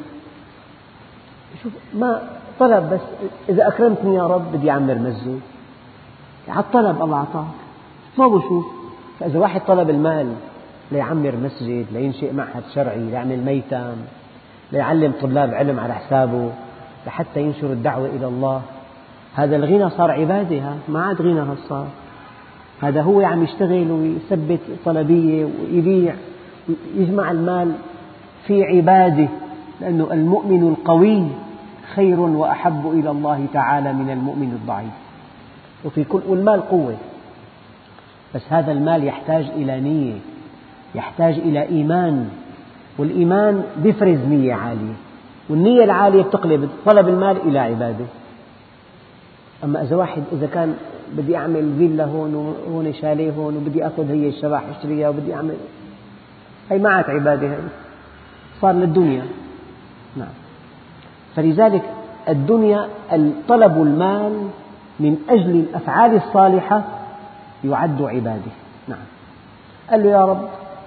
شوف ما طلب، بس إذا أكرمتني يا رب بدي أعمر مسجد. على الطلب الله أعطاك، ما بشوف. فإذا واحد طلب المال ليعمر مسجد، لينشئ معهد شرعي، ليعمل ميتم، ليعلم طلاب علم على حسابه، لحتى ينشر الدعوة إلى الله، هذا الغنى صار عبادة. ما عاد غنى، صار هذا هو عم يشتغل ويثبت طلبية ويبيع ويجمع المال في عبادة. لأنه المؤمن القوي خير وأحب إلى الله تعالى من المؤمن الضعيف. والمال قوة، بس هذا المال يحتاج إلى نية، يحتاج إلى إيمان، والإيمان بيفرز نية عالية، والنية العالية بتقلب طلب المال إلى عبادة. أما إذا واحد إذا كان بدي أعمل فيلا هون وهون شاليه هون وبدي أخذ هي الشبح اشتريها وبدي أعمل، هي ما عاد عبادة، هي صار للدنيا. نعم. فلذلك الدنيا طلب المال من أجل الأفعال الصالحة يعد عبادة. نعم. قال له يا رب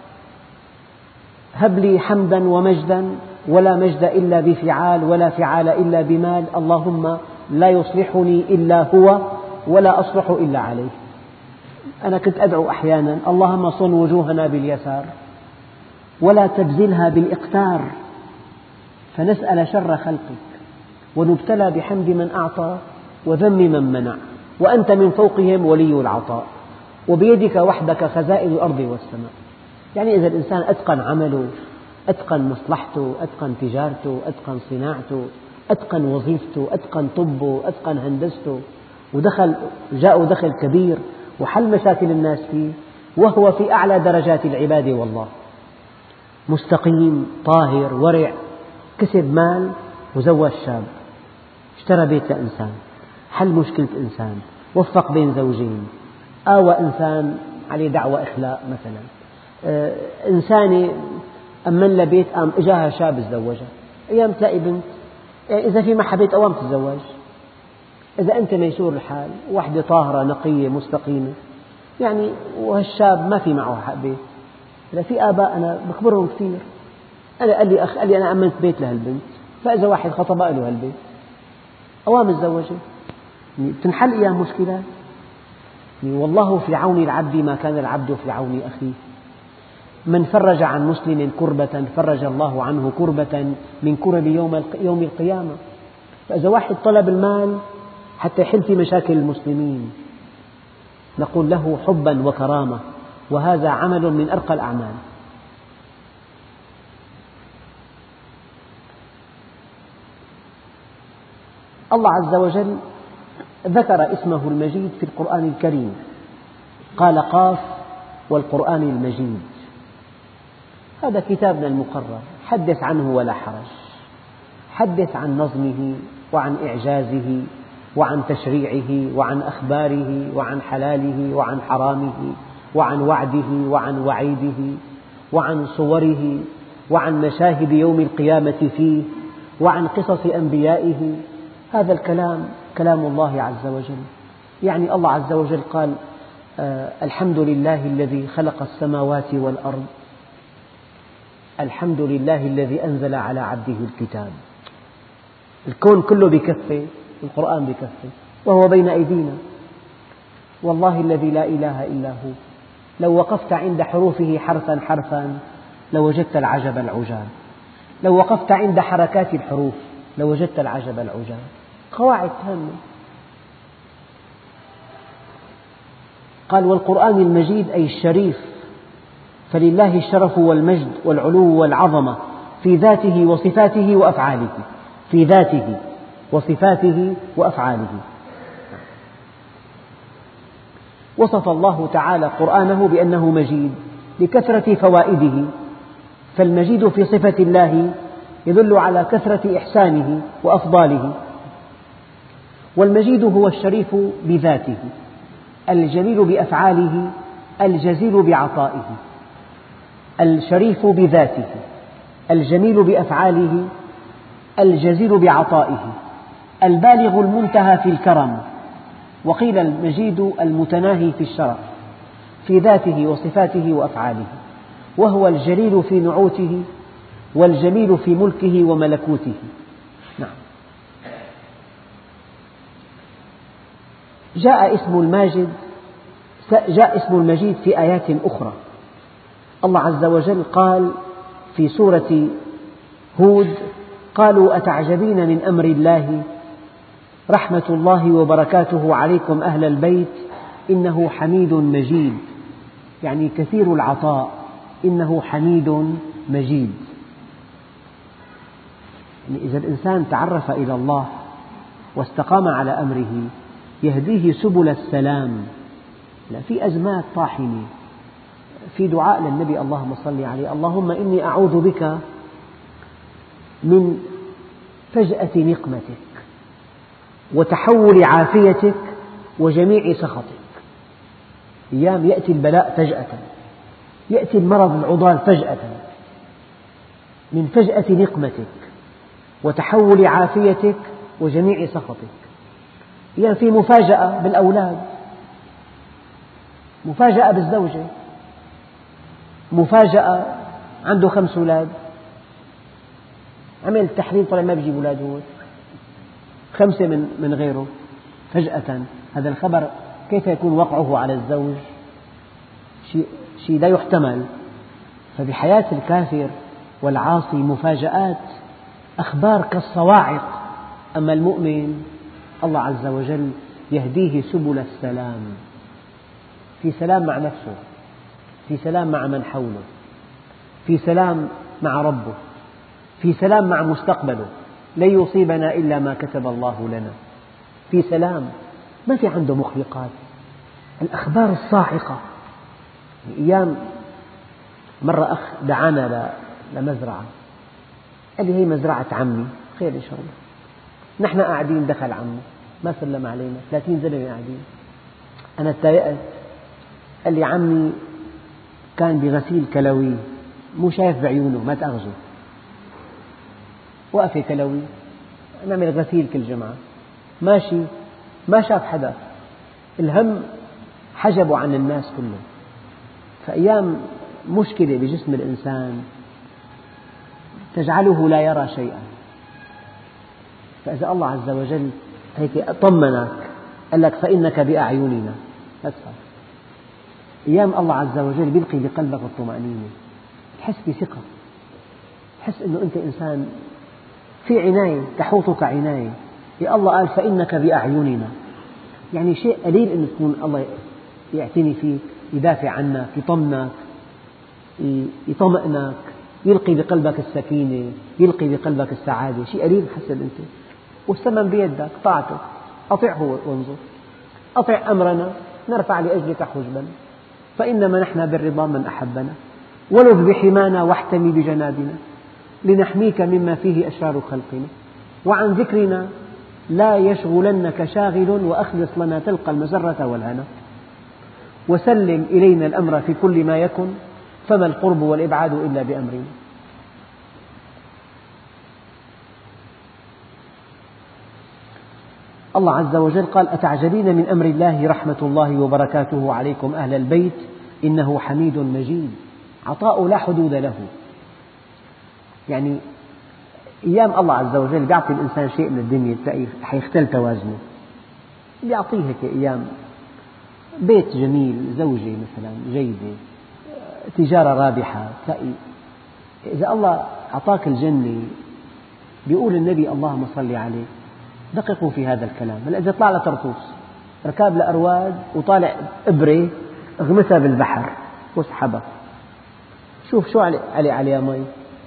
هب لي حمدا ومجدا، ولا مجد إلا بفعال، ولا فعال إلا بمال. اللهم لا يصلحني إلا هو، ولا أصلح إلا عليه. أنا كنت أدعو أحيانا اللهم صن وجوهنا باليسار ولا تبذلها بالإقتار، فنسأل شر خلقك ونبتلى بحمد من أعطى وذم من منع، وأنت من فوقهم ولي العطاء، وبيدك وحدك خزائن الأرض والسماء. يعني إذا الإنسان أتقن عمله، أتقن مصلحته، أتقن تجارته، أتقن صناعته، أتقن وظيفته، أتقن طبه، أتقن هندسته، جاءه دخل كبير وحل مشاكل الناس فيه، وهو في أعلى درجات العبادة والله، مستقيم طاهر ورع، كسب مال وزوج شاب، اشترى بيت لإنسان، حل مشكلة إنسان، وفق بين زوجين، آوى إنسان عليه دعوة إخلاء مثلا، إنسانة أمن لها بيت قام إجاها شاب تزوجها. أيام تلاقي بنت، يعني إذا في معها بيت أوام تتزوج. إذا أنت ميسور الحال، واحدة طاهرة نقية مستقيمة، يعني وهالشاب ما في معه حق بيت. إذا في آباء أنا بخبرهم كثير، قال لي أنا أمنت بيت لهالبنت، فإذا واحد خطب له هالبيت أوام الزوجة تنحل إياه مشكلات. والله في عون العبد ما كان العبد في عون أخيه. من فرج عن مسلم كربة فرج الله عنه كربة من كرب يوم القيامة. فإذا واحد طلب المال حتى يحل في مشاكل المسلمين نقول له حبا وكرامة، وهذا عمل من أرقى الأعمال. الله عز وجل ذكر اسمه المجيد في القرآن الكريم، قال قاف والقرآن المجيد. هذا كتابنا المقرر، حدث عنه ولا حرج، حدث عن نظمه وعن إعجازه وعن تشريعه وعن أخباره وعن حلاله وعن حرامه وعن وعده وعن وعيده وعن صوره وعن مشاهد يوم القيامة فيه وعن قصص أنبيائه. هذا الكلام كلام الله عز وجل. يعني الله عز وجل قال الحمد لله الذي خلق السماوات والأرض، الحمد لله الذي أنزل على عبده الكتاب. الكون كله بكفة، القرآن بكفة وهو بين أيدينا. والله الذي لا إله إلا هو لو وقفت عند حروفه حرفا حرفا لوجدت العجب العجاب، لو وقفت عند حركات الحروف لوجدت العجب العجاب. قواعد تامة. قال والقرآن المجيد أي الشريف، فلله الشرف والمجد والعلو والعظمة في ذاته وصفاته وأفعاله، في ذاته وصفاته وأفعاله. وصف الله تعالى قرآنه بأنه مجيد لكثرة فوائده، فالمجيد في صفة الله يدل على كثرة إحسانه وأفضاله. والمجيد هو الشريف بذاته، الجليل بأفعاله، الجزيل بعطائه. الشريف بذاته، الجميل بأفعاله، الجزيل بعطائه، البالغ المنتهى في الكرم. وقيل المجيد المتناهي في الشرف في ذاته وصفاته وأفعاله، وهو الجليل في نعوته والجميل في ملكه وملكوته. نعم. جاء اسم المجيد في آيات أخرى. الله عز وجل قال في سورة هود قالوا أتعجبين من أمر الله رحمة الله وبركاته عليكم أهل البيت إنه حميد مجيد، يعني كثير العطاء، إنه حميد مجيد. يعني إذا الإنسان تعرف إلى الله واستقام على أمره يهديه سبل السلام. في أزمات طاحنة، في دعاء للنبي اللهم صل عليه اللهم إني أعوذ بك من فجأة نقمتك وتحول عافيتك وجميع سخطك. أيام يأتي البلاء فجأة، يأتي المرض العضال فجأة، من فجأة نقمتك وتحول عافيتك وجميع سخطك. أيام في مفاجأة بالأولاد، مفاجأة بالزوجة، مفاجأة عنده 5 أولاد، عمل تحليل طلع ما بيجيب أولاد، هو 5 من غيره فجأة. هذا الخبر كيف يكون وقعه على الزوج؟ شيء لا يحتمل. فبحياة الكافر والعاصي مفاجآت، أخبار كالصواعق. أما المؤمن الله عز وجل يهديه سبل السلام، في سلام مع نفسه، في سلام مع من حوله، في سلام مع ربه، في سلام مع مستقبله. لن يصيبنا إلا ما كتب الله لنا، في سلام، ما في عنده مخلقات. الأخبار الصاعقة. أيام مرة أخ دعانا لمزرعة، قال لي هي مزرعة عمي، خير إن شاء الله. نحن قاعدين دخل عمي ما سلم علينا، 30 زلمة قاعدين. أنا اتضايقت. قال لي عمي كان بغسيل كلوي مو شايف بعيونه، ما تأخذه، وقفة كلوي نعمل غسيل كل جمعة، ماشي ما شاف حدا، الهم حجبه عن الناس كله. فأيام مشكلة بجسم الإنسان تجعله لا يرى شيئا. فإذا الله عز وجل هيك طمنك قال لك فإنك بأعيننا، لا تخاف. أيام الله عز وجل يلقي بقلبك الطمأنينة، تحس بثقة، تحس أنه أنت إنسان في عناية تحوطك عناية. يا الله قال فإنك بأعيننا، يعني شيء قليل أن تكون الله يعتني فيك، يدافع عنك، يطمنك، يطمئنك، يلقي بقلبك السكينة، يلقي بقلبك السعادة. شيء قليل حسن أنت، والثمن بيدك طاعته. أطعه وانظر، أطع أمرنا نرفع لأجلك حجبا، فإنما نحن بالرضا من أحبنا، ولذ بحمانا واحتمي بجنابنا، لنحميك مما فيه أشرار خلقنا، وعن ذكرنا لا يشغلنك شاغل، وأخلص لنا تلقى المسرة والهنا، وسلم إلينا الأمر في كل ما يكن، فما القرب والإبعاد إلا بأمرنا. الله عز وجل قال أتعجبين من أمر الله رحمة الله وبركاته عليكم أهل البيت إنه حميد مجيد. عطاء لا حدود له. يعني أيام الله عز وجل يعطي الإنسان شيء من الدنيا تلاقيه حيختل توازنه، يعطيه هيك أيام بيت جميل، زوجة مثلا جيدة، تجارة رابحة. تلاقي إذا الله أعطاك الجنة بيقول النبي اللهم صل عليه، دققوا في هذا الكلام. هلا إذا طلع لطرطوس ركاب لأرواد وطالع إبرة اغمسها بالبحر واسحبها، شوف شو عليها مي.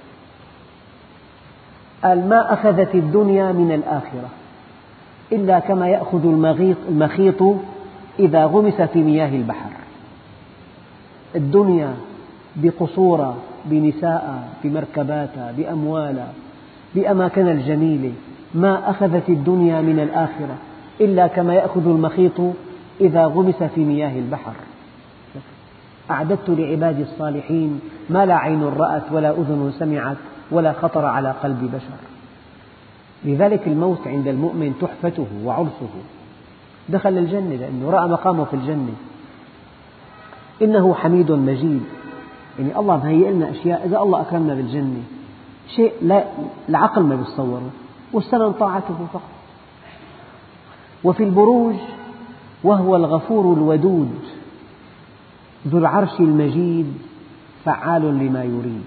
قال ما أخذت الدنيا من الآخرة إلا كما يأخذ المخيط إذا غمس في مياه البحر. الدنيا بقصورها، بنسائها، بمركباتها، بأموالها، بأماكنها الجميلة، ما أخذت الدنيا من الآخرة إلا كما يأخذ المخيط إذا غمس في مياه البحر. أعددت لعبادي الصالحين ما لا عين رأت ولا أذن سمعت ولا خطر على قلب بشر. لذلك الموت عند المؤمن تحفته وعرسه. دخل الجنة لأنه رأى مقامه في الجنة. إنه حميد مجيد، يعني الله مهيئ لنا أشياء. إذا الله أكرمنا بالجنة شيء لا العقل ما يتصوره، والثمن طاعته فقط. وفي البروج وهو الغفور الودود ذو العرش المجيد فعال لما يريد.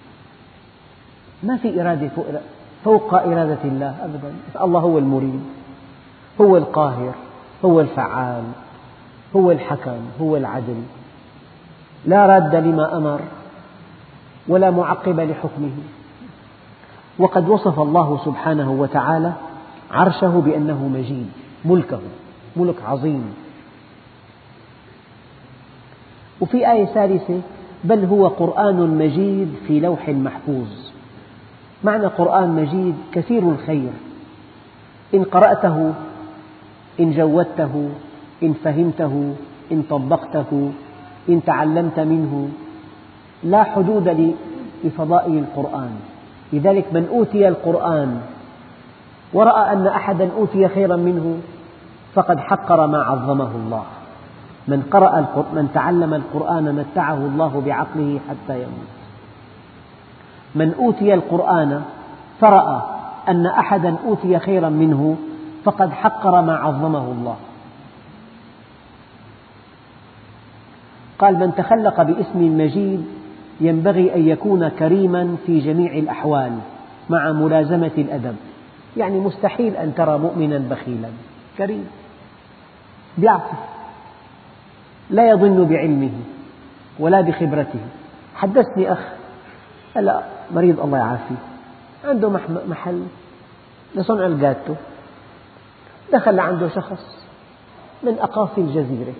ما في إرادة فوق إرادة الله أبدا. الله هو المريد، هو القاهر، هو الفعال، هو الحكم، هو العدل، لا راد لما أمر ولا معقب لحكمه. وقد وصف الله سبحانه وتعالى عرشه بأنه مجيد، ملكه ملك عظيم. وفي آية ثالثة بل هو قرآن مجيد في لوح محفوظ. معنى قرآن مجيد كثير الخير، إن قرأته، إن جودته، إن فهمته، إن طبقته، إن تعلمت منه، لا حدود لفضائل القرآن. لذلك من أوتي القرآن ورأى أن أحدا أوتي خيرا منه فقد حقر ما عظمه الله. من تعلم القرآن متعه الله بعقله حتى يموت. من أوتي القرآن فرأى أن أحدا أوتي خيرا منه فقد حقر ما عظمه الله. قال من تخلق باسم مجيد ينبغي أن يكون كريما في جميع الأحوال مع ملازمة الأدب. يعني مستحيل أن ترى مؤمنا بخيلا، كريم، بيعطي، لا يظن بعلمه ولا بخبرته. حدثني أخ هلا مريض الله يعافيه، عنده محل لصنع الجاتو. دخل لعنده شخص من أقاصي الجزيرة،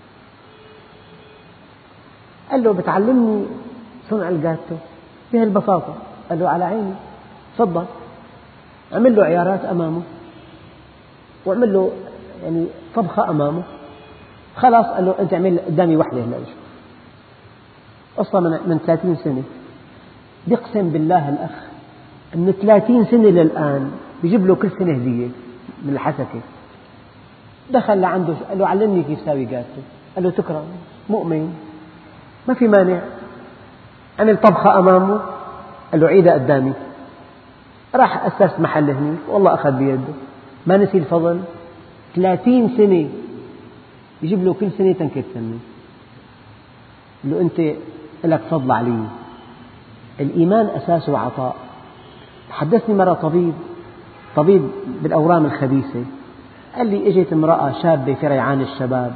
قال له بتعلمني صنع الجاتو بهالبساطة؟ قال له على عيني، تفضل. عمل له عيارات أمامه وعمل له يعني طبخة أمامه. خلاص قال له أنت اعمل قدامي وحدة هلا شوف. قصة من 30 سنة. بيقسم بالله الأخ من 30 سنة للآن بيجيب له كل سنة هدية من الحسكة. دخل لعنده قال له علمني كيف ساوي جاتو. قال له تكرم، مؤمن ما في مانع. عمل طبخة أمامه، قال له عيدها قدامي. راح أسس محل هنيك، والله أخذ بيده، ما نسي الفضل. 30 سنة يجيب له كل سنة تنكة سمنة، يقول له أنت لك فضل علي. الإيمان أساسه عطاء. حدثني مرة طبيب بالأورام الخبيثة، قال لي إجت امرأة شابة في ريعان الشباب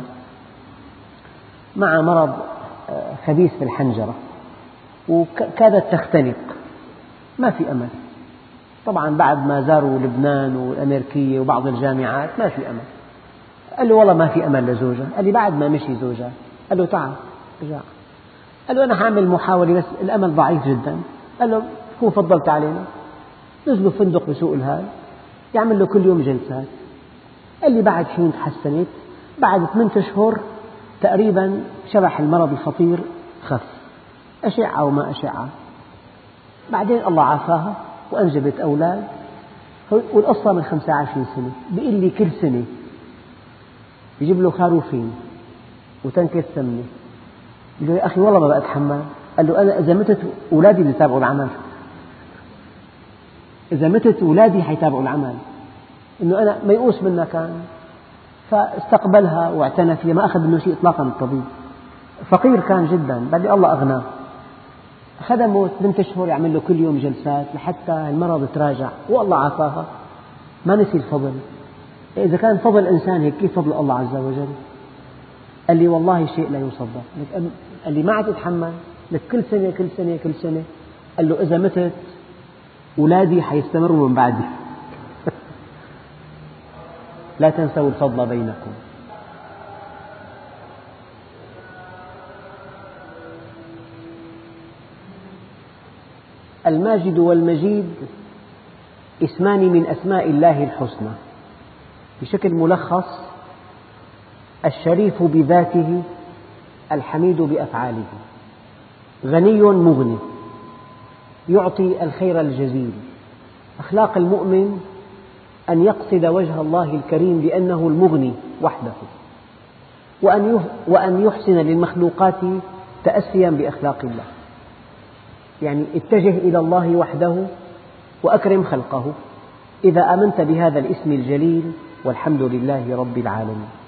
مع مرض خبيث في الحنجرة وكادت تختنق، ما في أمل. طبعا بعد ما زاروا لبنان والأمريكية وبعض الجامعات ما في أمل. قال له والله ما في أمل لزوجها. قال لي بعد ما مشي زوجها. قال له تعال رجع. قال له أنا هعمل محاولة بس الأمل ضعيف جدا. قال له كون فضلت علينا. نزلوا فندق بسوق الهال، يعمل له كل يوم جلسات. قال لي بعد حين تحسنت، بعد 8 أشهر تقريبا شبح المرض الخطير خف، أشعة وما أشعة. بعدين الله عافاها وأنجبت أولاد، والقصة من 25 سنة. بيقول لي كل سنة يجيب له خروفين وتنكة سمنة. قال له يا أخي والله ما بقى أتحمل. قال له أنا إذا متت أولادي بيتابعوا العمل، إذا متت أولادي حيتابعوا العمل. إنه أنا ميؤوس منها كان، فاستقبلها واعتنى فيها، ما أخذ منه شيء إطلاقا. الطبيب فقير كان جدا، بعدين الله أغناه، خدمه 8 أشهر يعمل له كل يوم جلسات لحتى المرض تراجع والله عافاها. ما نسي الفضل. إذا كان فضل إنسان هيك، كيف فضل الله عز وجل؟ قال لي والله شيء لا يصدق. قال لي ما عاد أتحمل، لك كل سنة كل سنة كل سنة. قال له إذا متت أولادي حيستمروا من بعدي. لا تنسوا الفضل بينكم. الماجد والمجيد اسمان من أسماء الله الحسنى. بشكل ملخص: الشريف بذاته، الحميد بأفعاله، غني مغني، يعطي الخير الجزيل. أخلاق المؤمن أن يقصد وجه الله الكريم بأنه المغني وحده، وأن يحسن للمخلوقات تأسيا بأخلاق الله. يعني اتجه إلى الله وحده وأكرم خلقه إذا آمنت بهذا الاسم الجليل، والحمد لله رب العالمين.